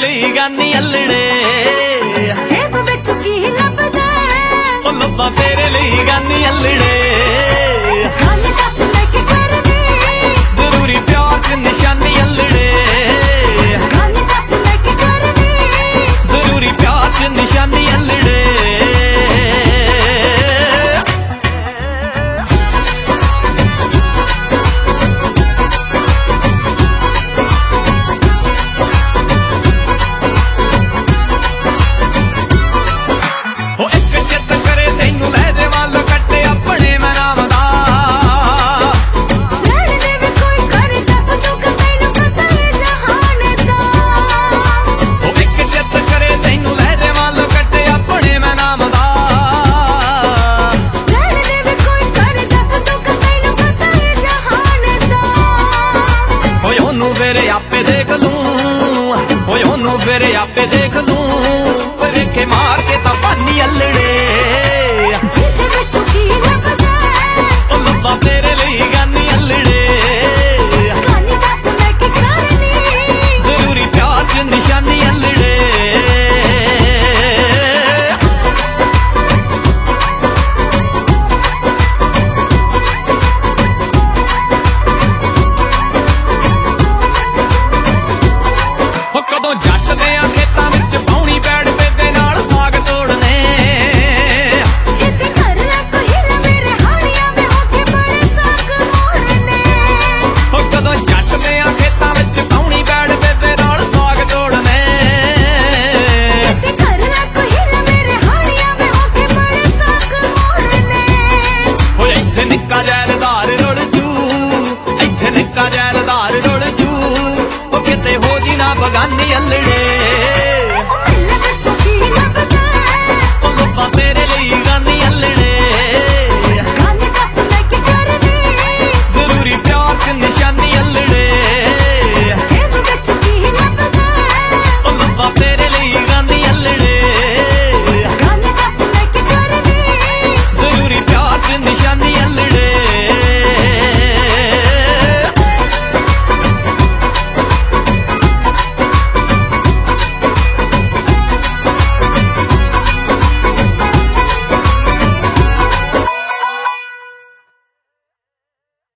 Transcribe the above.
ਲਈ ਗਾਨੀ ਅਲੜੇ ਜੇਬ ਵਿੱਚ ਕੀ ਲੱਭਦਾ ਉਹ ਲੱਭਾਂ ਤੇਰੇ ਲਈ ਗਾਨੀ ਅਲੜੇ ਗੱਲ ਦੱਸ ਲੈ ਕੇ ਕਰਨੀ ਜ਼ਰੂਰੀ ਪਿਆਰ ਚ ਨਿਸ਼ਾਨੀ ਅਲੜੇ ਗੱਲ ਦੱਸ ਲੈ ਕੇ ਕਰਨੀ ਜ਼ਰੂਰੀ ਪਿਆਰ ਚ ਨਿਸ਼ਾਨੀ ਅਲੜੇ आपे देख लूं ओए ओनू फिर आपे देख लूं रेखे मार के ता पानी अल्लड़े ओ लब्बा तेरे लिए गानी अल्लड़े जरूरी प्यार च निशानी अल्लड़े कदों जट दे खेतां विच पाउणी पैड़ बेदे नाल साग तोड़ने छेती कर ले कोई हिला मेरे हाड़ियां में होके बड़े साग मोड़ने ओ कदों जट दे खेतां विच पाउणी पैड़ बेदे नाल साग तोड़ने छेती कर ले कोई हिला मेरे हाड़ियां में होके बड़े साग मोड़ने ओ इत्थे निक्का जैलदार रुल जू इत्थे निक्का जैलदार रुल जू ओ किते हो जी ना बगानी अल्लड़े ओ मिलने ਵਿੱਚ ਕੀ ਲੱਭਦਾ ओ लब्बा तेरे लिए